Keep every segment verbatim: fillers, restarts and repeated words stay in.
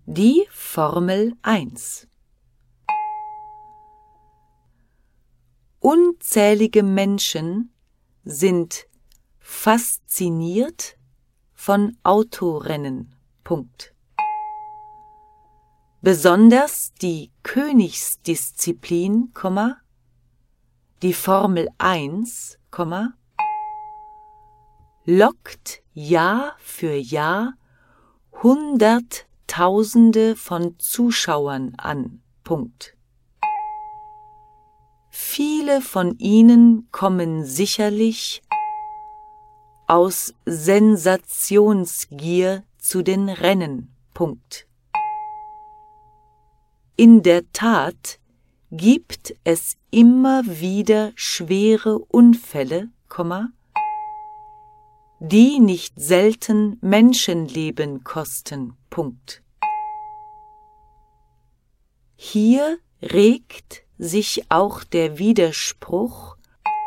Die Formel eins. Unzählige Menschen sind fasziniert von Autorennen. Punkt. Besonders die Königsdisziplin, die Formel eins, lockt Jahr für Jahr Hunderttausende von Zuschauern an. Punkt. Viele von ihnen kommen sicherlich aus Sensationsgier zu den Rennen. Punkt. In der Tat gibt es immer wieder schwere Unfälle, die nicht selten Menschenleben kosten. Punkt. Hier regt sich auch der Widerspruch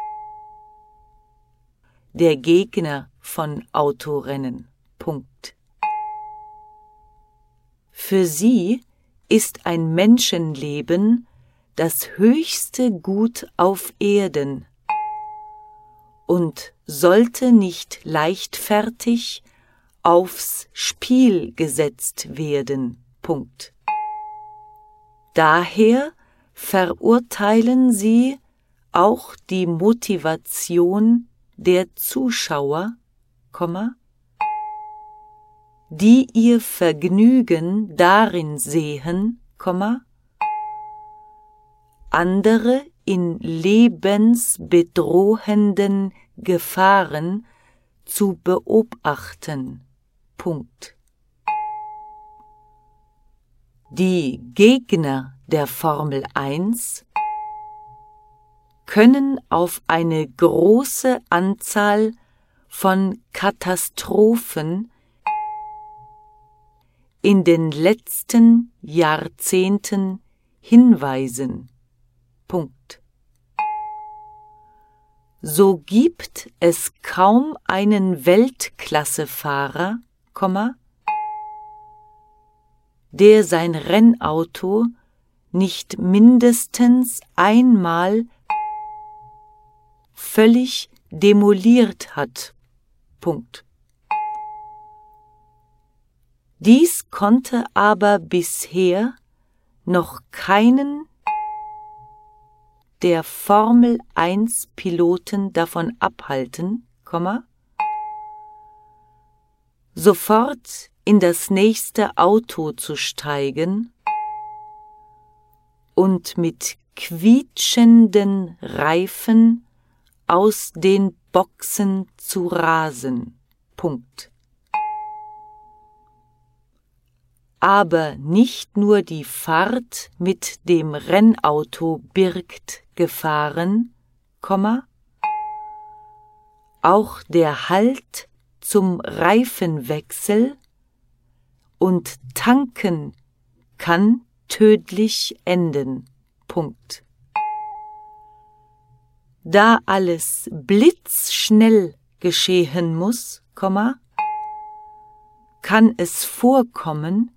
der Gegner von Autorennen. Punkt. Für sie ist ein Menschenleben das höchste Gut auf Erden und sollte nicht leichtfertig aufs Spiel gesetzt werden. Punkt. Daher verurteilen sie auch die Motivation der Zuschauer, die ihr Vergnügen darin sehen, andere in lebensbedrohenden Gefahren zu beobachten. Punkt. Die Gegner der Formel eins können auf eine große Anzahl von Katastrophen in den letzten Jahrzehnten hinweisen. Punkt. So gibt es kaum einen Weltklassefahrer, der sein Rennauto nicht mindestens einmal völlig demoliert hat. Punkt. Dies konnte aber bisher noch keinen der Formel eins Piloten davon abhalten, sofort in das nächste Auto zu steigen und mit quietschenden Reifen aus den Boxen zu rasen. Punkt. Aber nicht nur die Fahrt mit dem Rennauto birgt Gefahren, auch der Halt zum Reifenwechsel und Tanken kann tödlich enden. Punkt. Da alles blitzschnell geschehen muss, kann es vorkommen,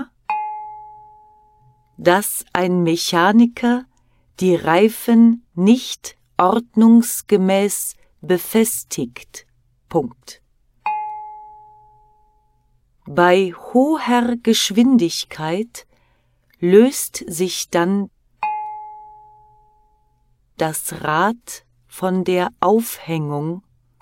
dass ein Mechaniker die Reifen nicht ordnungsgemäß befestigt. Punkt. Bei hoher Geschwindigkeit löst sich dann das Rad von der Aufhängung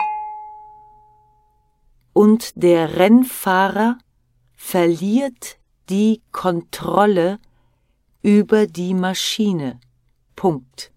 und der Rennfahrer verliert die Kontrolle über die Maschine. Punkt.